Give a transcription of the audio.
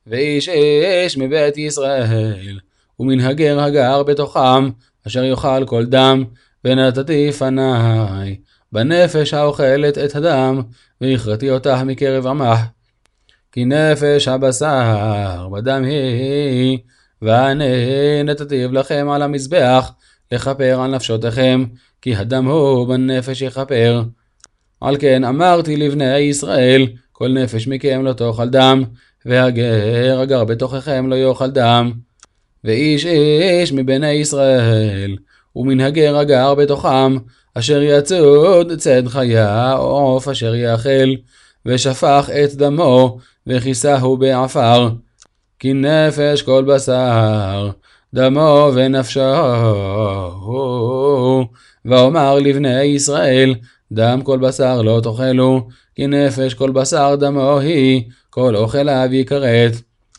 ואיש איש מבית ישראל, ומן הגר הגר בתוכם, אשר יאכל כל דם, ונתתי פניי בנפש האוכלת את הדם, והכרתי אותה מקרב עמך. כי נפש הבשר בדם היא, ואני נתתיו לכם על המזבח, לכפר על נפשותיכם, כי הדם הוא בנפש יכפר. על כן אמרתי לבני ישראל, כל נפש מכם לא תאכל דם, והגר הגר בתוככם לא יאכל דם. ואיש איש מבני ישראל, ומן הגר הגר בתוכם, אשר יצוד צד חיה או עוף אשר יאכל, ושפך את דמו, וכיסהו בעפר. כי נפש כל בשר, דמו ונפשו. ואומר לבני ישראל, דם כל בשר לא תאכלו, כי נפש כל בשר דמו היא, כל אוכליו יכרת.